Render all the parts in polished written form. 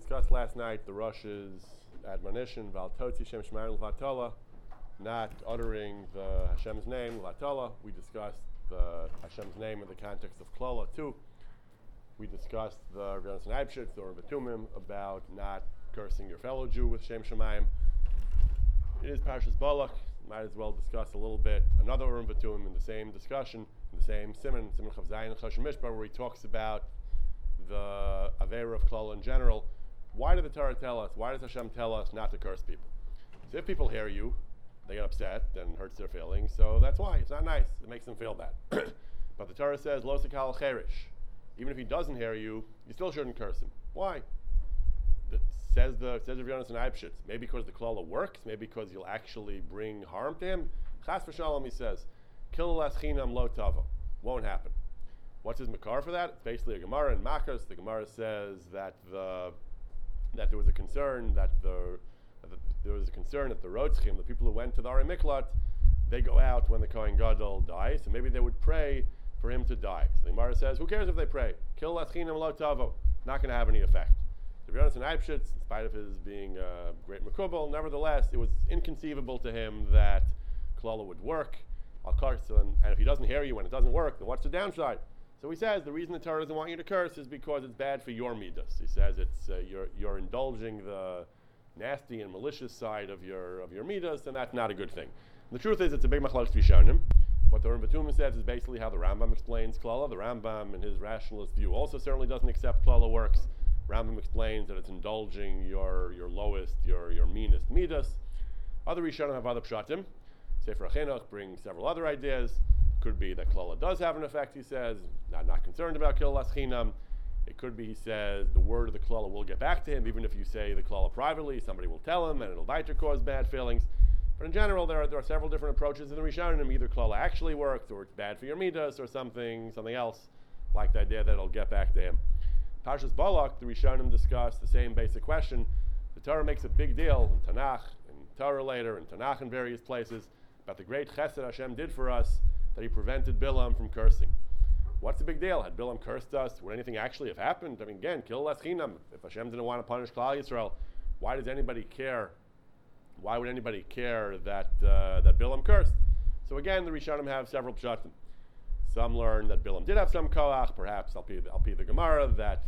discussed last night the Rosh's admonition, Val Totzi Shem Shemayim L'Vatola, not uttering the Hashem's name, L'Vatola. We discussed the Hashem's name in the context of Klola too. We discussed the Rav Yonasan Eibshitz or Batumim about not cursing your fellow Jew with Shem Shemayim. It is Parshas Balak. Might as well discuss a little bit another Urim Batumim in the same discussion, in the same Siman Chav Zayin and Choshen Mishpah, where he talks about the Aveira of Klal in general. Why did the Torah tell us, why does Hashem tell us not to curse people? So if people hear you, they get upset and hurts their feelings, so that's why. It's not nice. It makes them feel bad. But the Torah says, Lo sekal cherish. Even if he doesn't hear you, you still shouldn't curse him. Why? Says Rav Yonasan Eibshitz, maybe because the klala works, maybe because you'll actually bring harm to him. Chas v'shalom, he says, Kil laschinam lo tavo. Won't happen. What's his makar for that? It's basically a Gemara in Makos. The Gemara says that there was a concern that the Rotzchim, the people who went to the Arei Miklat, they go out when the Kohen Gadol dies, so maybe they would pray for him to die. So the Gemara says, who cares if they pray? Kil laschinam lo tavo. Not going to have any effect. Rav Yonasan Eibshitz, in spite of his being a great Mekubal, nevertheless, it was inconceivable to him that Klala would work. And if he doesn't hear you when it doesn't work, then what's the downside? So he says the reason the Torah doesn't want you to curse is because it's bad for your midas. He says it's you're indulging the nasty and malicious side of your midas, and that's not a good thing. And the truth is, it's a big machlokes rishonim. What the Urim Batumim says is basically how the Rambam explains Klala. The Rambam, in his rationalist view, also certainly doesn't accept Klala works. Rambam explains that it's indulging your lowest, your meanest midas. Other Rishonim have other pshatim. Sefer HaChinuch brings several other ideas. Could be that Klala does have an effect, he says. Not concerned about Kil Laschinam. It could be, he says, the word of the Klala will get back to him, even if you say the Klala privately, somebody will tell him, and it'll bite or cause bad feelings. But in general, there are several different approaches in the Rishonim. Either Klala actually works, or it's bad for your midas, or something else, like the idea that it'll get back to him. Parshas Balak, the Rishonim discuss the same basic question. The Torah makes a big deal in Tanakh, in Torah later, in Tanakh in various places, about the great chesed Hashem did for us, that he prevented Bilam from cursing. What's the big deal? Had Bilam cursed us, would anything actually have happened? I mean, again, Kil Laschinam. If Hashem didn't want to punish Klal Yisrael, why does anybody care? Why would anybody care that Bilam cursed? So again, the Rishonim have several pshatim. Some learn that Bilam did have some koach. Perhaps I'll be the Gemara that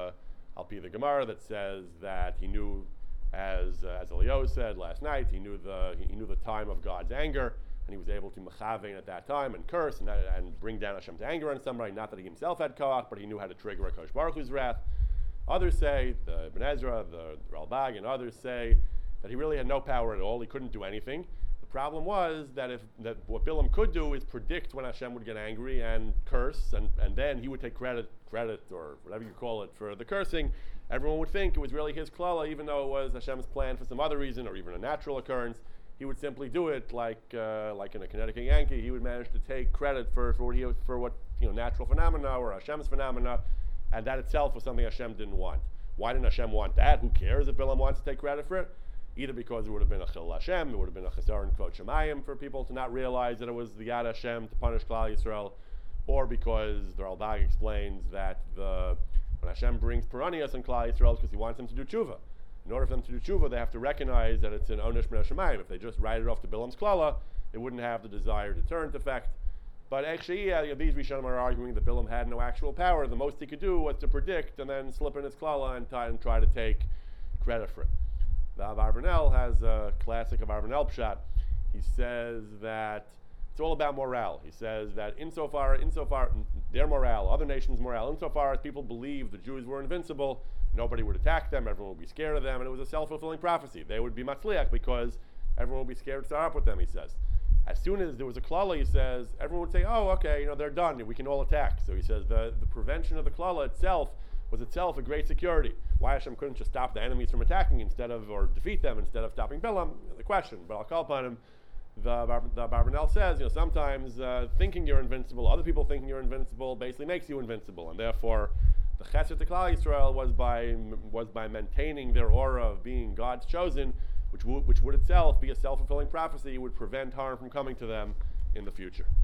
says that he knew, as Eliyahu said last night, he knew the time of God's anger, and he was able to mechavein at that time and curse and bring down Hashem's anger on somebody. Not that he himself had koach, but he knew how to trigger a Kosh Baruch Hu's wrath. Others say, the Ibn Ezra, the Ralbag, and others say that he really had no power at all. He couldn't do anything. The problem was that what Bilam could do is predict when Hashem would get angry and curse, and then he would take credit or whatever you call it for the cursing. Everyone would think it was really his klala, even though it was Hashem's plan for some other reason or even a natural occurrence. He would simply do it like in a Connecticut Yankee. He would manage to take credit for what natural phenomena or Hashem's phenomena, and that itself was something Hashem didn't want. Why didn't Hashem want that? Who cares if Bilam wants to take credit for it? Either because it would have been a chil Hashem, it would have been a chesaron kvod shemayim for people to not realize that it was the Yad Hashem to punish Klal Yisrael, or because the Ralbag explains that when Hashem brings Peranias on Klal Yisrael, because he wants them to do tshuva. In order for them to do tshuva, they have to recognize that it's an onesh min hashemayim. If they just write it off to Bilam's klala, it wouldn't have the desired deterrent effect. But actually, these Rishonim are arguing that Bilam had no actual power. The most he could do was to predict and then slip in his klala and try to take credit for it. The Abarbanel has a classic of Abarbanel pshat. He says that it's all about morale. He says that insofar their morale, other nations' morale, insofar as people believed the Jews were invincible, nobody would attack them, everyone would be scared of them, and it was a self-fulfilling prophecy. They would be matzliach because everyone would be scared to start up with them, he says. As soon as there was a klala, he says, everyone would say, oh, okay, they're done, we can all attack. So he says the prevention of the klala itself was itself a great security. Why Hashem couldn't just stop the enemies from attacking or defeat them instead of stopping Bilam, the question. But I'll call upon him. The Barbanel says, sometimes thinking you're invincible, other people thinking you're invincible, basically makes you invincible, and therefore the chesed to Klal Yisrael was by maintaining their aura of being God's chosen, which would itself be a self-fulfilling prophecy, would prevent harm from coming to them in the future.